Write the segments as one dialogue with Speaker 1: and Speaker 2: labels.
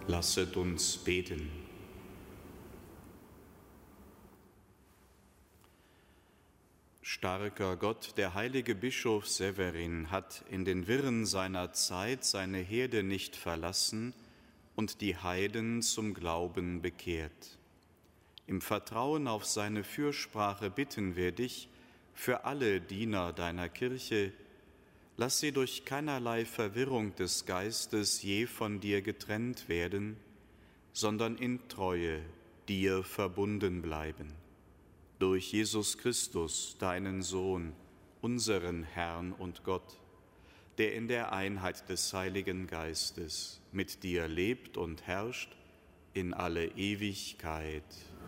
Speaker 1: Lasset uns beten. Starker Gott, der heilige Bischof Severin hat in den Wirren seiner Zeit seine Herde nicht verlassen und die Heiden zum Glauben bekehrt. Im Vertrauen auf seine Fürsprache bitten wir dich für alle Diener deiner Kirche, lass sie durch keinerlei Verwirrung des Geistes je von dir getrennt werden, sondern in Treue dir verbunden bleiben. Durch Jesus Christus, deinen Sohn, unseren Herrn und Gott, der in der Einheit des Heiligen Geistes mit dir lebt und herrscht in alle Ewigkeit.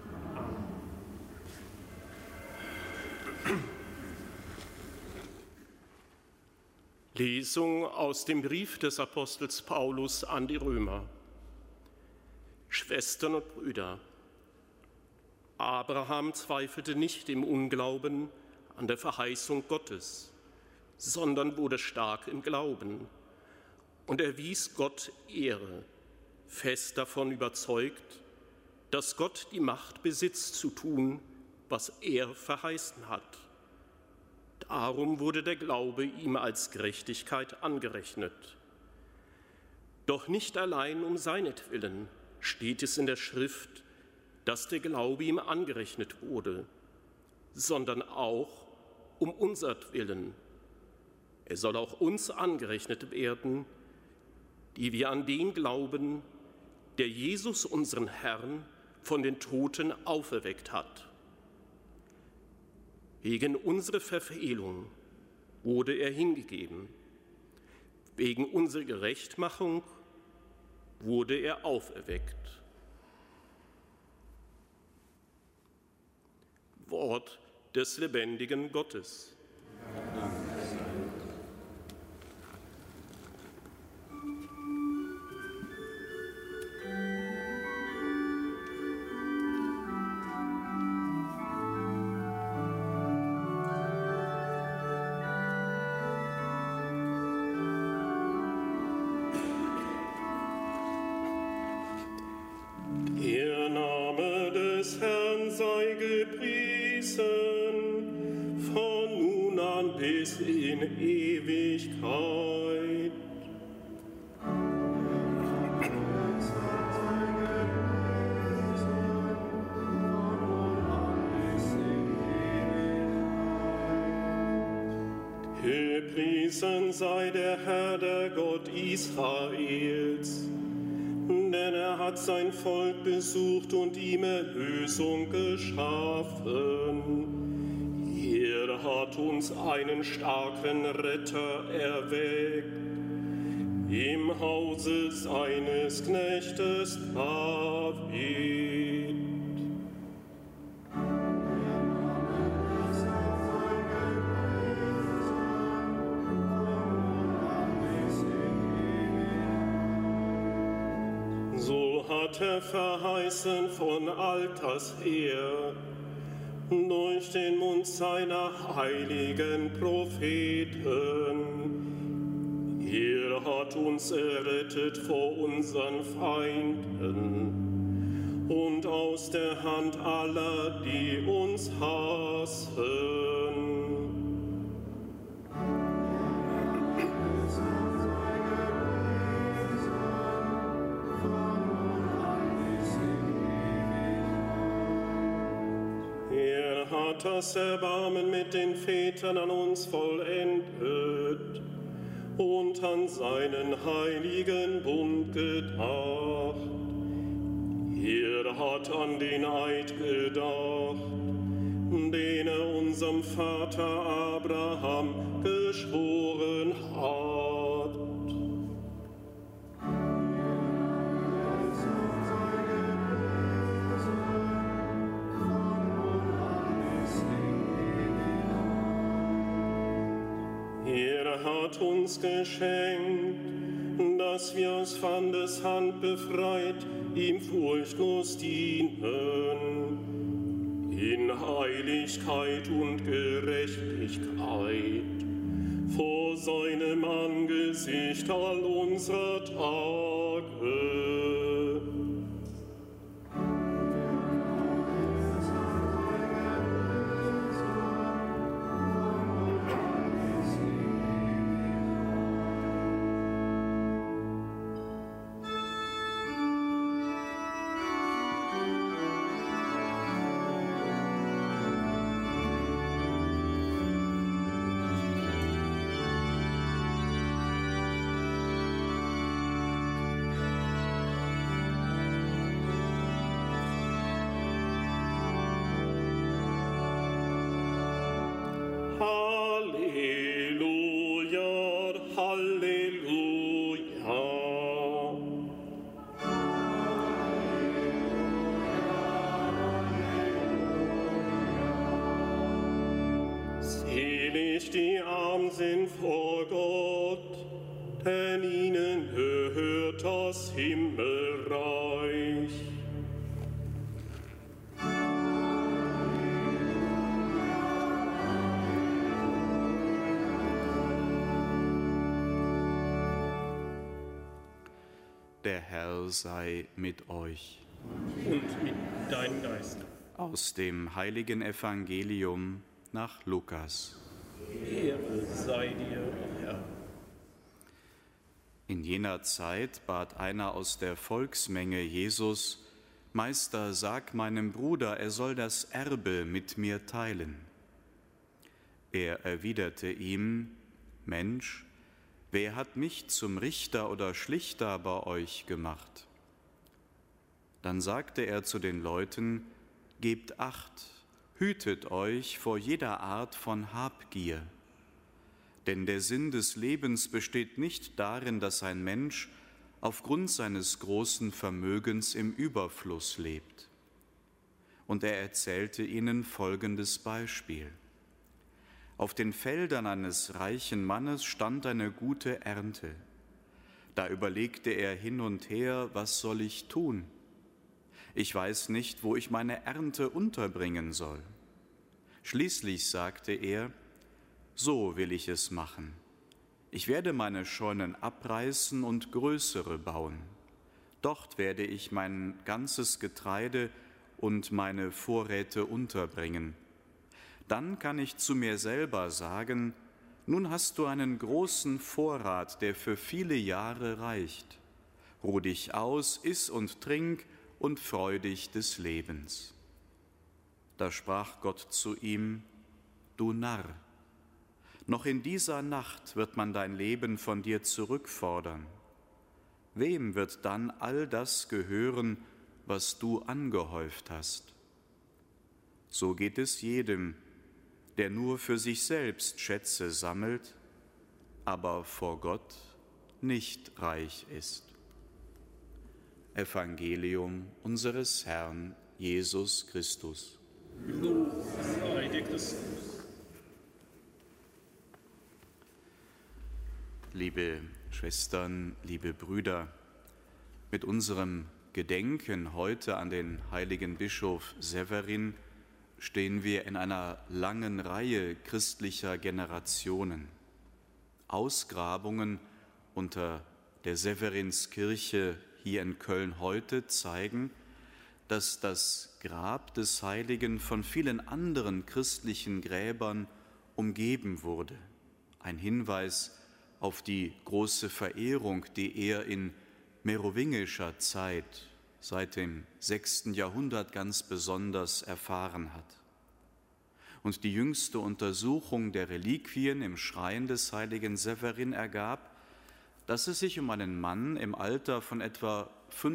Speaker 2: Lesung aus dem Brief des Apostels Paulus an die Römer. Schwestern und Brüder, Abraham zweifelte nicht im Unglauben an der Verheißung Gottes, sondern wurde stark im Glauben und erwies Gott Ehre, fest davon überzeugt, dass Gott die Macht besitzt zu tun, was er verheißen hat. Darum wurde der Glaube ihm als Gerechtigkeit angerechnet. Doch nicht allein um seinetwillen steht es in der Schrift, dass der Glaube ihm angerechnet wurde, sondern auch um unsertwillen. Er soll auch uns angerechnet werden, die wir an den glauben, der Jesus, unseren Herrn, von den Toten auferweckt hat. Wegen unserer Verfehlung wurde er hingegeben. Wegen unserer Gerechtmachung wurde er auferweckt. Wort des lebendigen Gottes.
Speaker 3: Der Name des Herrn sei gepriesen, von nun an bis in Ewigkeit. Gepriesen sei der Herr, der Gott Israels, denn er hat sein Volk besucht und ihm Erlösung geschaffen. Er hat uns einen starken Retter erweckt, im Hause seines Knechtes David. So hat er verheißen von Alters her, durch den Mund seiner heiligen Propheten. Er hat uns errettet vor unseren Feinden und aus der Hand aller, die uns hassen. Er hat das Erbarmen mit den Vätern an uns vollendet und an seinen heiligen Bund gedacht. Er hat an den Eid gedacht, den er unserem Vater Abraham geschworen hat. Er hat uns geschenkt, dass wir aus Pfandes Hand befreit ihm furchtlos dienen, in Heiligkeit und Gerechtigkeit, vor seinem Angesicht all unserer Tage. denn ihnen gehört das Himmelreich.
Speaker 1: Der Herr sei mit euch.
Speaker 2: Und mit deinem Geist.
Speaker 1: Aus dem heiligen Evangelium nach Lukas.
Speaker 2: Ehre sei dir, Herr.
Speaker 1: In jener Zeit bat einer aus der Volksmenge Jesus: Meister, sag meinem Bruder, er soll das Erbe mit mir teilen. Er erwiderte ihm: Mensch, wer hat mich zum Richter oder Schlichter bei euch gemacht? Dann sagte er zu den Leuten: Gebt Acht, hütet euch vor jeder Art von Habgier. Denn der Sinn des Lebens besteht nicht darin, dass ein Mensch aufgrund seines großen Vermögens im Überfluss lebt. Und er erzählte ihnen folgendes Beispiel. Auf den Feldern eines reichen Mannes stand eine gute Ernte. Da überlegte er hin und her: Was soll ich tun? Ich weiß nicht, wo ich meine Ernte unterbringen soll. Schließlich sagte er: So will ich es machen. Ich werde meine Scheunen abreißen und größere bauen. Dort werde ich mein ganzes Getreide und meine Vorräte unterbringen. Dann kann ich zu mir selber sagen: Nun hast du einen großen Vorrat, der für viele Jahre reicht. Ruh dich aus, iss und trink und freu dich des Lebens. Da sprach Gott zu ihm: Du Narr, noch in dieser Nacht wird man dein Leben von dir zurückfordern. Wem wird dann all das gehören, was du angehäuft hast? So geht es jedem, der nur für sich selbst Schätze sammelt, aber vor Gott nicht reich ist. Evangelium unseres Herrn Jesus Christus.
Speaker 2: Lob sei dir, Christus.
Speaker 1: Liebe Schwestern, liebe Brüder, mit unserem Gedenken heute an den heiligen Bischof Severin stehen wir in einer langen Reihe christlicher Generationen. Ausgrabungen unter der Severinskirche hier in Köln heute zeigen, dass das Grab des Heiligen von vielen anderen christlichen Gräbern umgeben wurde. Ein Hinweis auf die große Verehrung, die er in merowingischer Zeit seit dem 6. Jahrhundert ganz besonders erfahren hat. Und die jüngste Untersuchung der Reliquien im Schrein des heiligen Severin ergab, dass es sich um einen Mann im Alter von etwa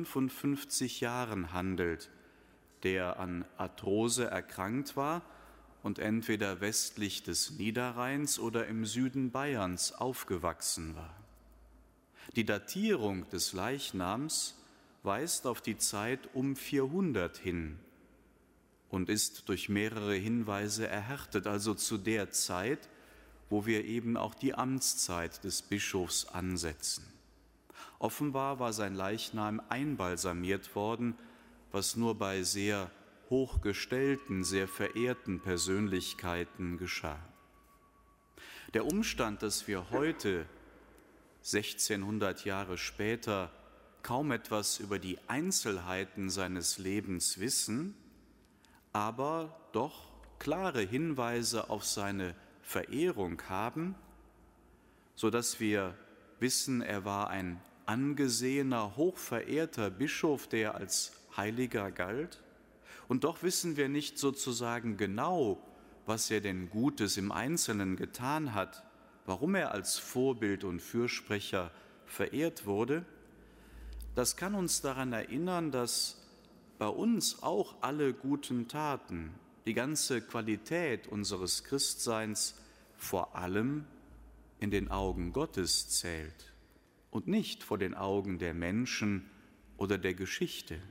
Speaker 1: 55 Jahren handelt, der an Arthrose erkrankt war und entweder westlich des Niederrheins oder im Süden Bayerns aufgewachsen war. Die Datierung des Leichnams weist auf die Zeit um 400 hin und ist durch mehrere Hinweise erhärtet, also zu der Zeit, wo wir eben auch die Amtszeit des Bischofs ansetzen. Offenbar war sein Leichnam einbalsamiert worden, was nur bei sehr hochgestellten, sehr verehrten Persönlichkeiten geschah. Der Umstand, dass wir heute, 1600 Jahre später, kaum etwas über die Einzelheiten seines Lebens wissen, aber doch klare Hinweise auf seine Verehrung haben, sodass wir wissen, er war ein angesehener, hochverehrter Bischof, der als Heiliger galt. Und doch wissen wir nicht sozusagen genau, was er denn Gutes im Einzelnen getan hat, warum er als Vorbild und Fürsprecher verehrt wurde. Das kann uns daran erinnern, dass bei uns auch alle guten Taten, die ganze Qualität unseres Christseins vor allem in den Augen Gottes zählt und nicht vor den Augen der Menschen oder der Geschichte.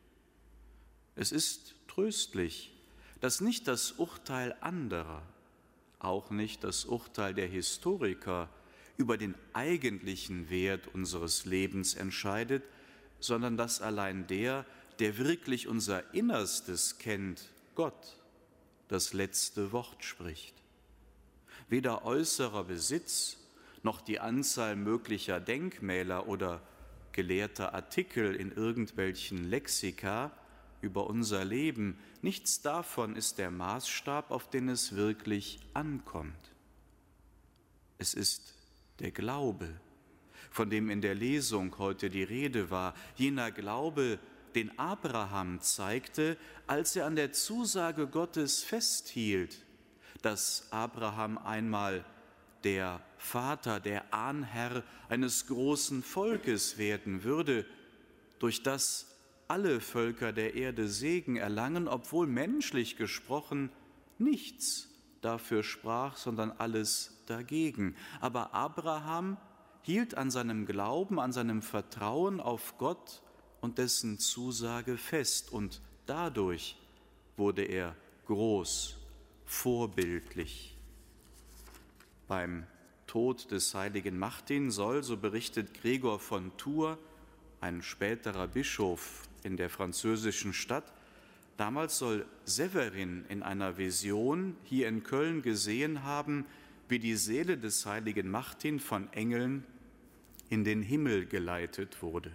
Speaker 1: Es ist tröstlich, dass nicht das Urteil anderer, auch nicht das Urteil der Historiker über den eigentlichen Wert unseres Lebens entscheidet, sondern dass allein der wirklich unser Innerstes kennt, Gott, das letzte Wort spricht. Weder äußerer Besitz noch die Anzahl möglicher Denkmäler oder gelehrter Artikel in irgendwelchen Lexika über unser Leben, nichts davon ist der Maßstab, auf den es wirklich ankommt. Es ist der Glaube, von dem in der Lesung heute die Rede war, jener Glaube, den Abraham zeigte, als er an der Zusage Gottes festhielt, dass Abraham einmal der Vater, der Ahnherr eines großen Volkes werden würde, durch das alle Völker der Erde Segen erlangen, obwohl menschlich gesprochen nichts dafür sprach, sondern alles dagegen. Aber Abraham hielt an seinem Glauben, an seinem Vertrauen auf Gott und dessen Zusage fest, und dadurch wurde er groß, vorbildlich. Beim Tod des heiligen Martin soll, so berichtet Gregor von Tours, ein späterer Bischof in der französischen Stadt, damals soll Severin in einer Vision hier in Köln gesehen haben, wie die Seele des heiligen Martin von Engeln in den Himmel geleitet wurde.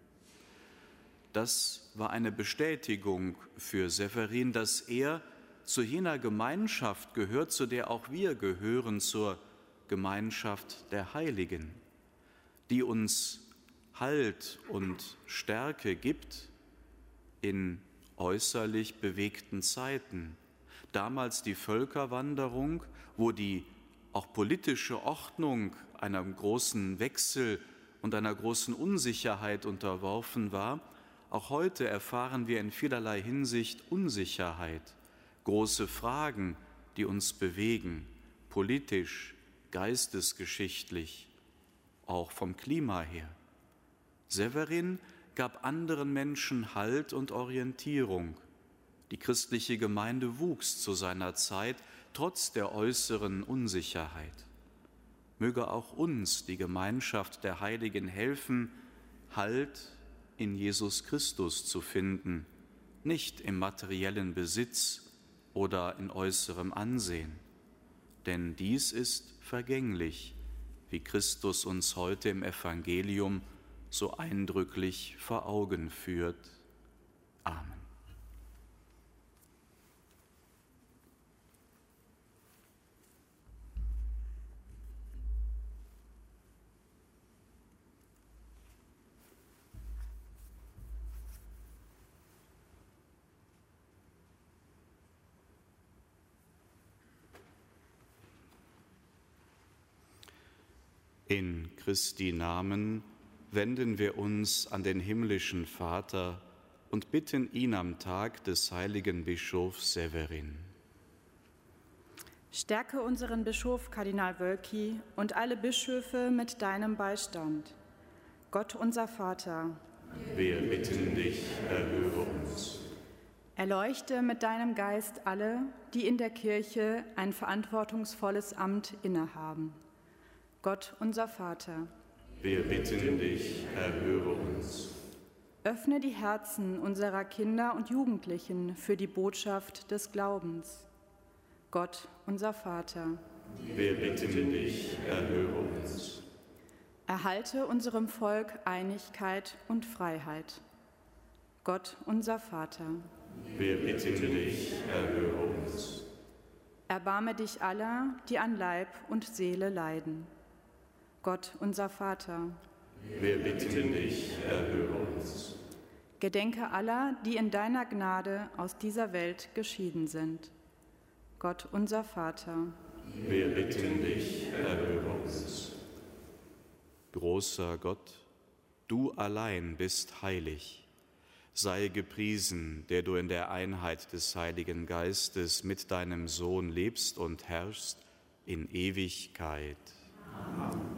Speaker 1: Das war eine Bestätigung für Severin, dass er zu jener Gemeinschaft gehört, zu der auch wir gehören, zur Gemeinschaft der Heiligen, die uns Halt und Stärke gibt in äußerlich bewegten Zeiten. Damals die Völkerwanderung, wo die auch politische Ordnung einem großen Wechsel und einer großen Unsicherheit unterworfen war. Auch heute erfahren wir in vielerlei Hinsicht Unsicherheit, große Fragen, die uns bewegen, politisch, geistesgeschichtlich, auch vom Klima her. Severin gab anderen Menschen Halt und Orientierung. Die christliche Gemeinde wuchs zu seiner Zeit, trotz der äußeren Unsicherheit. Möge auch uns die Gemeinschaft der Heiligen helfen, Halt in Jesus Christus zu finden, nicht im materiellen Besitz oder in äußerem Ansehen. Denn dies ist vergänglich, wie Christus uns heute im Evangelium so eindrücklich vor Augen führt. Amen. In Christi Namen wenden wir uns an den himmlischen Vater und bitten ihn am Tag des heiligen Bischofs Severin.
Speaker 4: Stärke unseren Bischof Kardinal Wölki und alle Bischöfe mit deinem Beistand. Gott unser Vater,
Speaker 1: Wir bitten dich, erhöre uns.
Speaker 4: erleuchte mit deinem Geist alle, die in der Kirche ein verantwortungsvolles Amt innehaben. Gott unser Vater,
Speaker 1: Wir bitten dich, erhöre uns.
Speaker 4: öffne die Herzen unserer Kinder und Jugendlichen für die Botschaft des Glaubens. Gott unser Vater,
Speaker 1: Wir bitten dich, erhöre uns.
Speaker 4: erhalte unserem Volk Einigkeit und Freiheit. Gott unser Vater,
Speaker 1: Wir bitten dich, erhöre uns.
Speaker 4: erbarme dich aller, die an Leib und Seele leiden. Gott unser Vater,
Speaker 1: Wir bitten dich, erhöre uns.
Speaker 4: gedenke aller, die in deiner Gnade aus dieser Welt geschieden sind. Gott unser Vater,
Speaker 1: Wir bitten dich, erhöre uns. Großer Gott, du allein bist heilig. Sei gepriesen, der du in der Einheit des Heiligen Geistes mit deinem Sohn lebst und herrschst in Ewigkeit. Amen.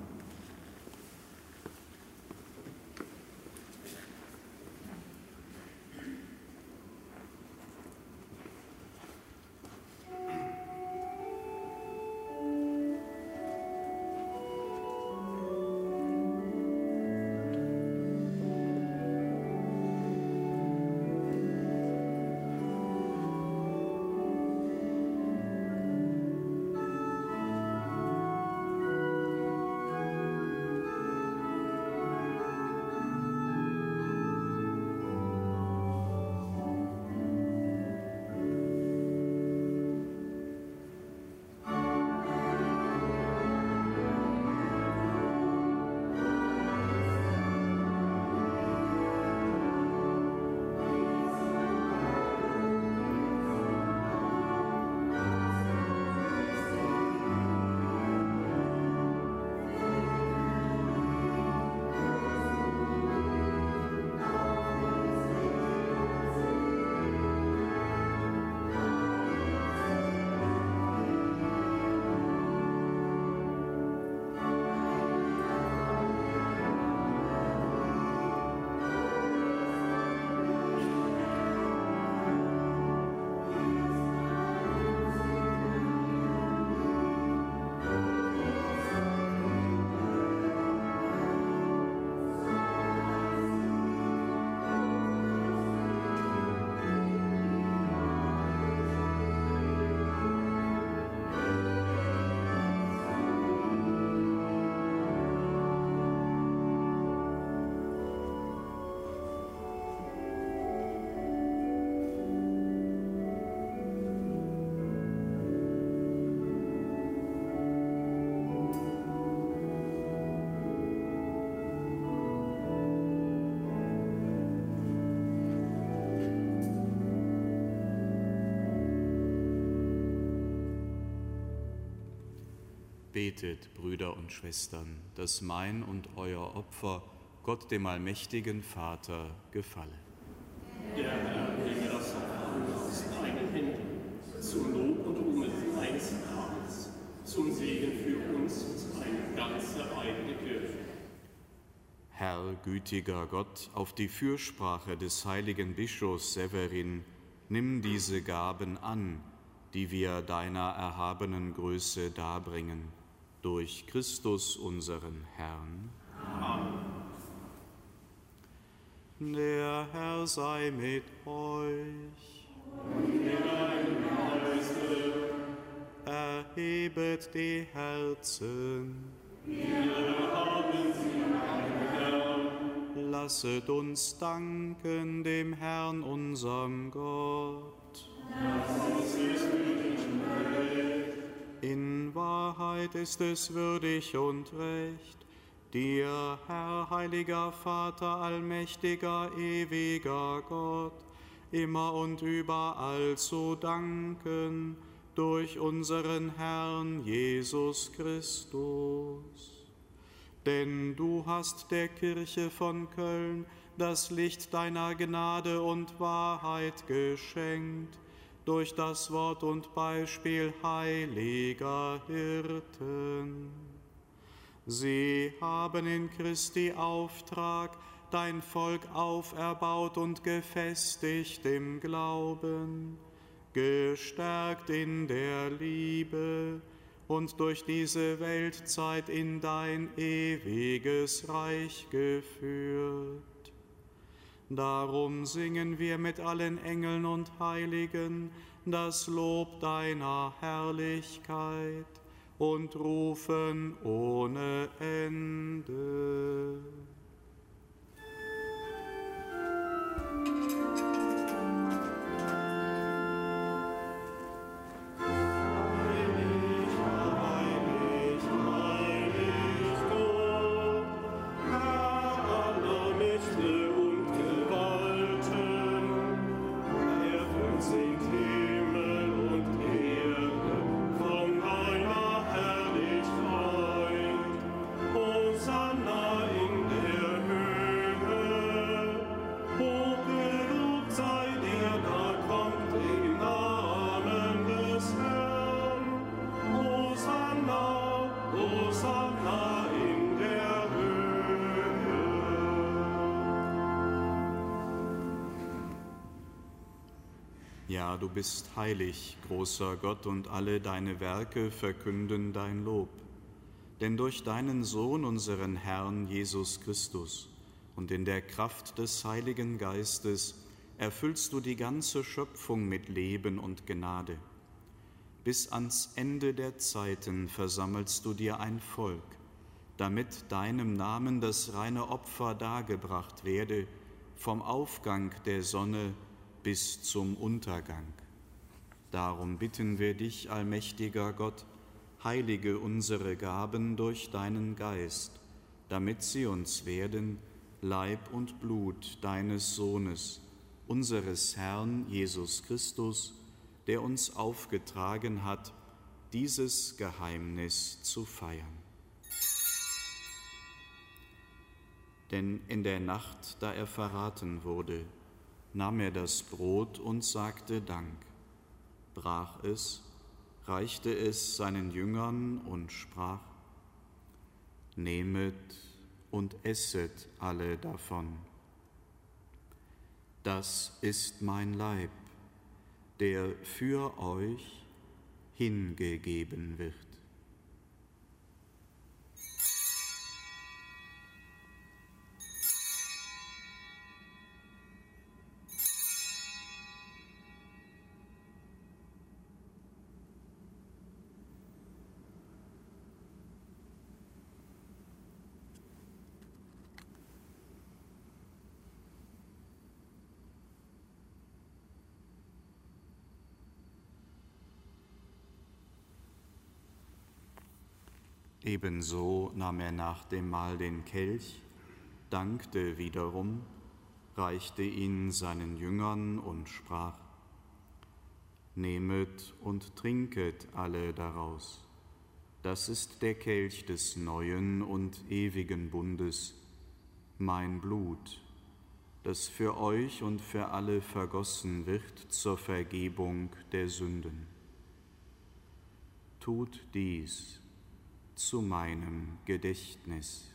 Speaker 1: Betet, Brüder und Schwestern, dass mein und euer Opfer Gott, dem allmächtigen Vater, gefalle.
Speaker 2: Der Herr nehme das Opfer aus deinen Händen, zum Lob und Ruhm seines Namens, zum Segen für uns und seine ganze heilige Kirche.
Speaker 1: Herr, gütiger Gott, auf die Fürsprache des heiligen Bischofs Severin, nimm diese Gaben an, die wir deiner erhabenen Größe darbringen, durch Christus unseren Herrn.
Speaker 2: Amen.
Speaker 1: Der Herr sei mit euch.
Speaker 3: Und mit deinem Geiste.
Speaker 1: Erhebet die Herzen.
Speaker 3: Wir haben sie, mein Herr.
Speaker 1: Lasset uns danken dem Herrn, unserem Gott.
Speaker 3: Das ist würdig und recht.
Speaker 1: In Wahrheit ist es würdig und recht, dir, Herr, heiliger Vater, allmächtiger, ewiger Gott, immer und überall zu danken, durch unseren Herrn Jesus Christus. Denn du hast der Kirche von Köln das Licht deiner Gnade und Wahrheit geschenkt, durch das Wort und Beispiel heiliger Hirten. Sie haben in Christi Auftrag dein Volk auferbaut und gefestigt im Glauben, gestärkt in der Liebe und durch diese Weltzeit in dein ewiges Reich geführt. Darum singen wir mit allen Engeln und Heiligen das Lob deiner Herrlichkeit und rufen ohne Ende. Ja, du bist heilig, großer Gott, und alle deine Werke verkünden dein Lob. Denn durch deinen Sohn, unseren Herrn Jesus Christus, und in der Kraft des Heiligen Geistes erfüllst du die ganze Schöpfung mit Leben und Gnade. Bis ans Ende der Zeiten versammelst du dir ein Volk, damit deinem Namen das reine Opfer dargebracht werde, vom Aufgang der Sonne bis zum Untergang. Darum bitten wir dich, allmächtiger Gott, heilige unsere Gaben durch deinen Geist, damit sie uns werden, Leib und Blut deines Sohnes, unseres Herrn Jesus Christus, der uns aufgetragen hat, dieses Geheimnis zu feiern. Denn in der Nacht, da er verraten wurde, nahm er das Brot und sagte Dank, brach es, reichte es seinen Jüngern und sprach: Nehmet und esset alle davon. Das ist mein Leib, der für euch hingegeben wird. Ebenso nahm er nach dem Mahl den Kelch, dankte wiederum, reichte ihn seinen Jüngern und sprach: Nehmet und trinket alle daraus. Das ist der Kelch des neuen und ewigen Bundes, mein Blut, das für euch und für alle vergossen wird zur Vergebung der Sünden. Tut dies zu meinem Gedächtnis.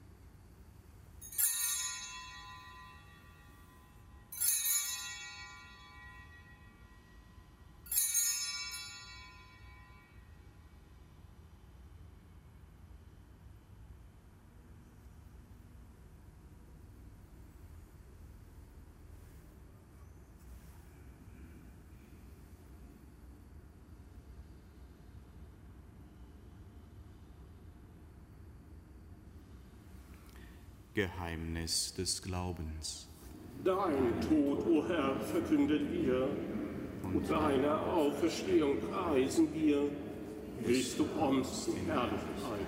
Speaker 1: Geheimnis des Glaubens.
Speaker 3: Dein Tod, o Herr, verkündet wir, und deine Auferstehung preisen wir, bis du kommst in Herrlichkeit.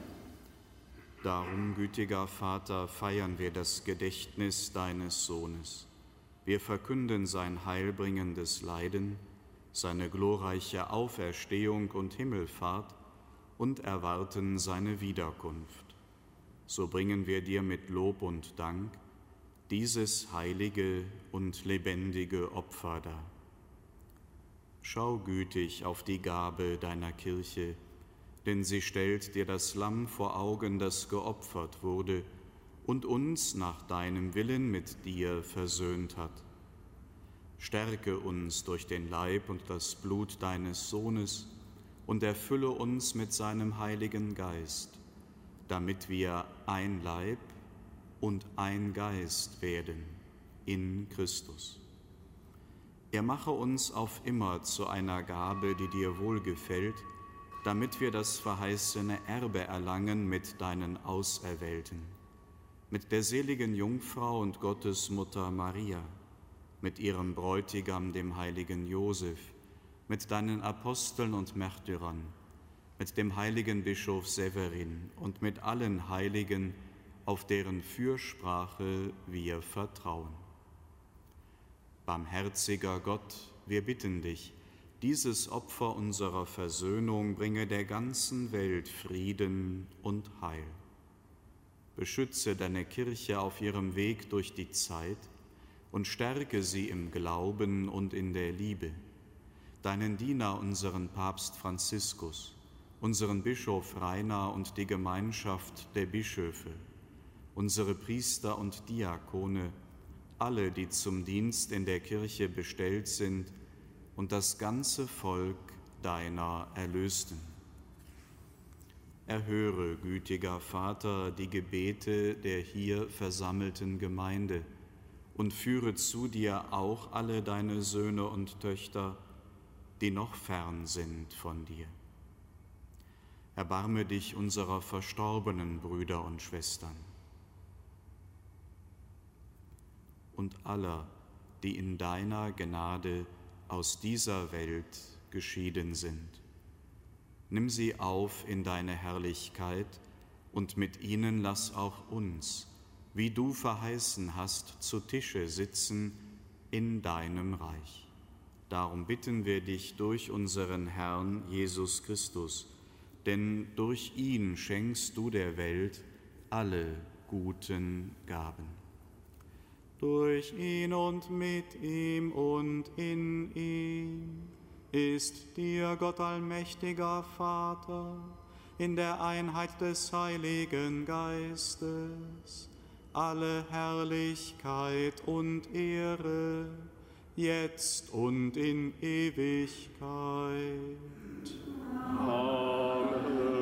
Speaker 1: Darum, gütiger Vater, feiern wir das Gedächtnis deines Sohnes. Wir verkünden sein heilbringendes Leiden, seine glorreiche Auferstehung und Himmelfahrt und erwarten seine Wiederkunft. So bringen wir dir mit Lob und Dank dieses heilige und lebendige Opfer dar. Schau gütig auf die Gabe deiner Kirche, denn sie stellt dir das Lamm vor Augen, das geopfert wurde und uns nach deinem Willen mit dir versöhnt hat. Stärke uns durch den Leib und das Blut deines Sohnes und erfülle uns mit seinem Heiligen Geist, damit wir ein Leib und ein Geist werden in Christus. Er mache uns auf immer zu einer Gabe, die dir wohlgefällt, damit wir das verheißene Erbe erlangen mit deinen Auserwählten, mit der seligen Jungfrau und Gottesmutter Maria, mit ihrem Bräutigam, dem heiligen Josef, mit deinen Aposteln und Märtyrern, mit dem heiligen Bischof Severin und mit allen Heiligen, auf deren Fürsprache wir vertrauen. Barmherziger Gott, wir bitten dich, dieses Opfer unserer Versöhnung bringe der ganzen Welt Frieden und Heil. Beschütze deine Kirche auf ihrem Weg durch die Zeit und stärke sie im Glauben und in der Liebe. Deinen Diener, unseren Papst Franziskus, unseren Bischof Rainer und die Gemeinschaft der Bischöfe, unsere Priester und Diakone, alle, die zum Dienst in der Kirche bestellt sind, und das ganze Volk deiner Erlösten. Erhöre, gütiger Vater, die Gebete der hier versammelten Gemeinde und führe zu dir auch alle deine Söhne und Töchter, die noch fern sind von dir. Erbarme dich unserer verstorbenen Brüder und Schwestern und aller, die in deiner Gnade aus dieser Welt geschieden sind. Nimm sie auf in deine Herrlichkeit und mit ihnen lass auch uns, wie du verheißen hast, zu Tische sitzen in deinem Reich. Darum bitten wir dich durch unseren Herrn Jesus Christus, denn durch ihn schenkst du der Welt alle guten Gaben. Durch ihn und mit ihm und in ihm ist dir, Gott allmächtiger Vater, in der Einheit des Heiligen Geistes, alle Herrlichkeit und Ehre, jetzt und in Ewigkeit.
Speaker 3: Amen.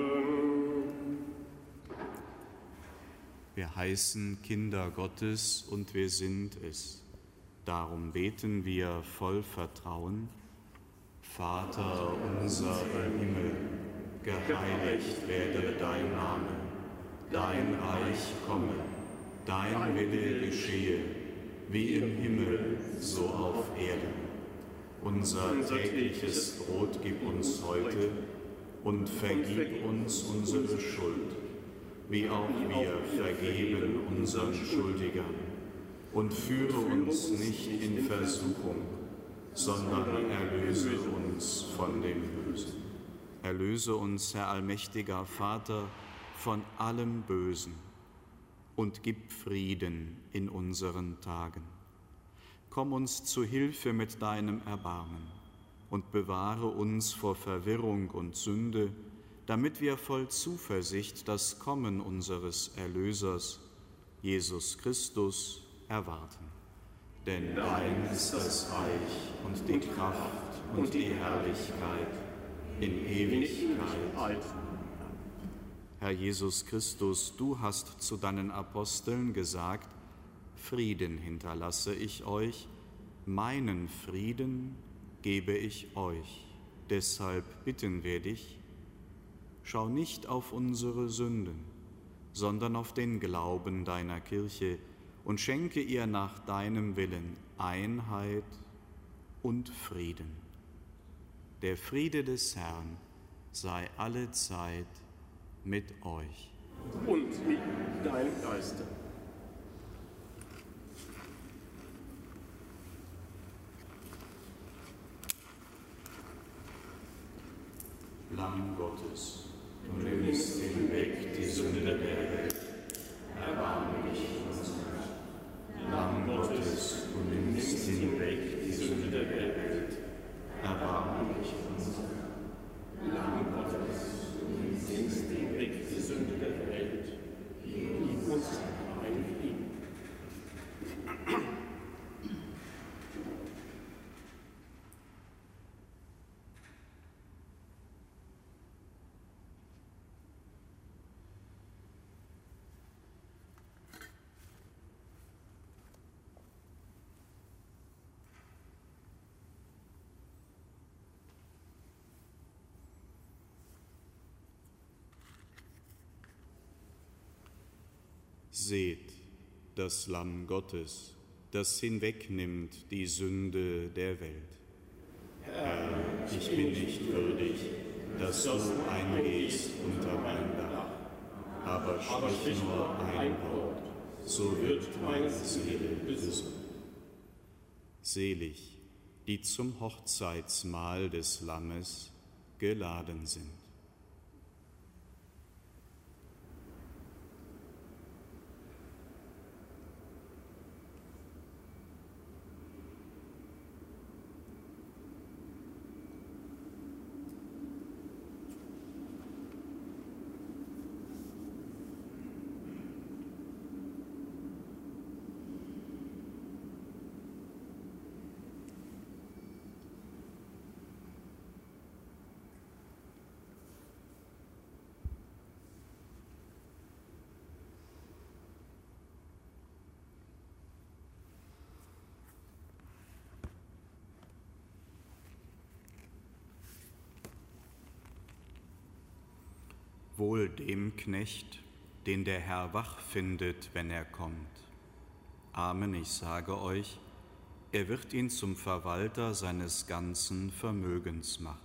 Speaker 1: Wir heißen Kinder Gottes und wir sind es. Darum beten wir voll Vertrauen. Vater unser im Himmel, geheiligt werde dein Name. Dein Reich komme, dein Wille geschehe, wie im Himmel, so auf Erden. Unser tägliches Brot gib uns heute und vergib uns unsere Schuld, wie auch wir vergeben unseren Schuldigern. Und führe uns nicht in Versuchung, sondern erlöse uns von dem Bösen. Erlöse uns, Herr allmächtiger Vater, von allem Bösen und gib Frieden in unseren Tagen. Komm uns zu Hilfe mit deinem Erbarmen und bewahre uns vor Verwirrung und Sünde, damit wir voll Zuversicht das Kommen unseres Erlösers, Jesus Christus, erwarten. Denn dein ist das Reich und die Kraft und die Herrlichkeit in Ewigkeit. Herr Jesus Christus, du hast zu deinen Aposteln gesagt, Frieden hinterlasse ich euch, meinen Frieden gebe ich euch. Deshalb bitten wir dich, schau nicht auf unsere Sünden, sondern auf den Glauben deiner Kirche und schenke ihr nach deinem Willen Einheit und Frieden. Der Friede des Herrn sei allezeit mit euch.
Speaker 3: Und mit deinem Geiste.
Speaker 1: Lamm Gottes, du nimmst hinweg die Sünde der Welt, erbarme dich unser. Lamm Gottes, du nimmst hinweg die Sünde der Welt, erbarme dich unser. Lamm Gottes, du nimmst hinweg die Sünde der Welt, gib uns einen Frieden. Seht das Lamm Gottes, das hinwegnimmt die Sünde der Welt. Herr, ich bin nicht würdig, dass du eingehst unter mein Dach, aber sprich nur ein Wort, so wird meine Seele gesund. Selig, die zum Hochzeitsmahl des Lammes geladen sind. Wohl dem Knecht, den der Herr wach findet, wenn er kommt. Amen, ich sage euch, er wird ihn zum Verwalter seines ganzen Vermögens machen.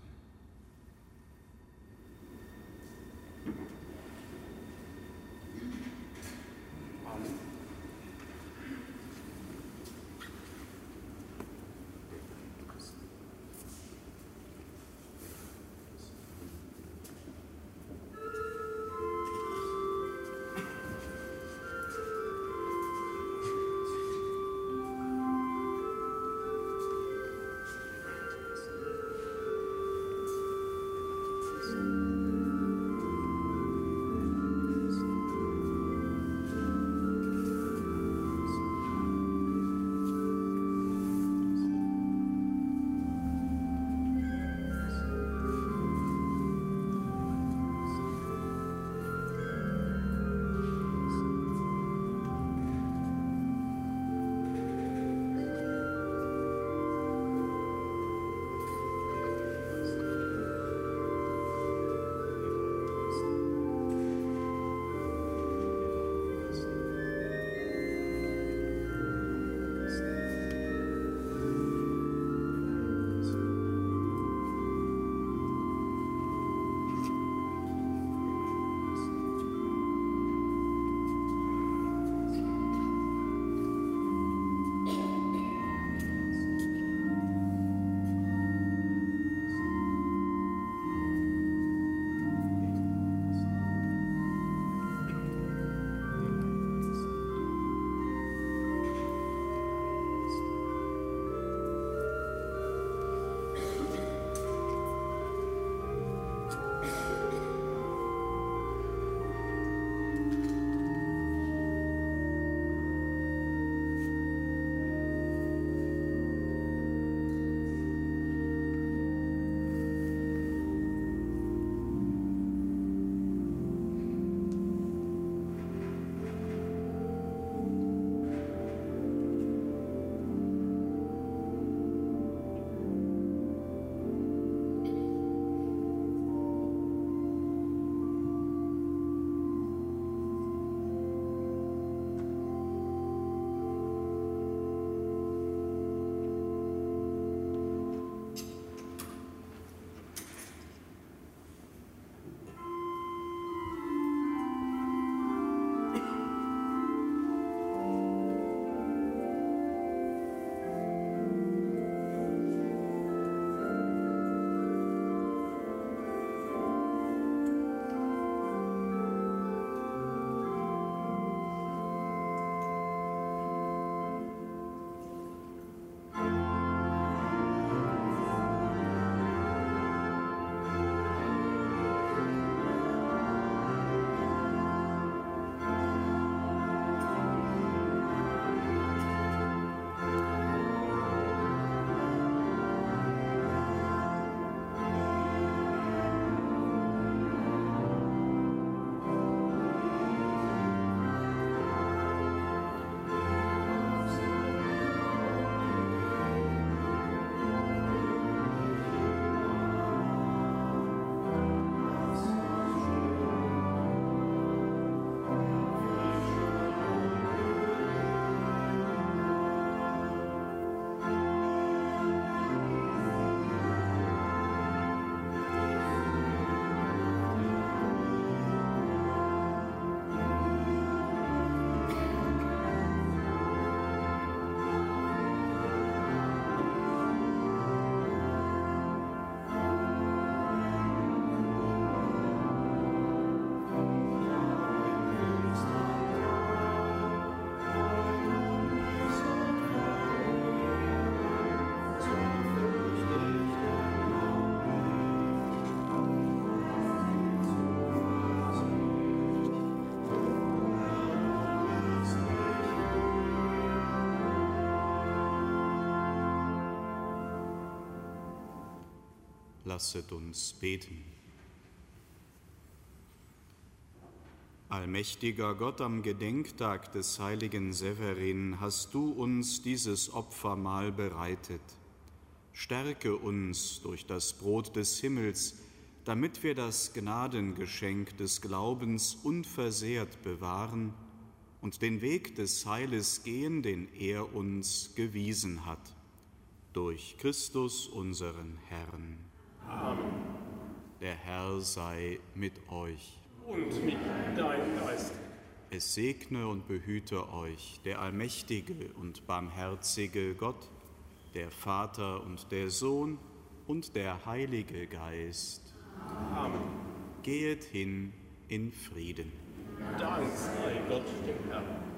Speaker 1: Lasset uns beten. Allmächtiger Gott, am Gedenktag des heiligen Severin hast du uns dieses Opfermahl bereitet. Stärke uns durch das Brot des Himmels, damit wir das Gnadengeschenk des Glaubens unversehrt bewahren und den Weg des Heiles gehen, den er uns gewiesen hat. Durch Christus unseren Herrn.
Speaker 3: Amen.
Speaker 1: Der Herr sei mit euch.
Speaker 3: Und mit deinem Geist.
Speaker 1: Es segne und behüte euch der allmächtige und barmherzige Gott, der Vater und der Sohn und der Heilige Geist.
Speaker 3: Amen.
Speaker 1: Gehet hin in Frieden.
Speaker 3: Dank sei Gott dem Herrn.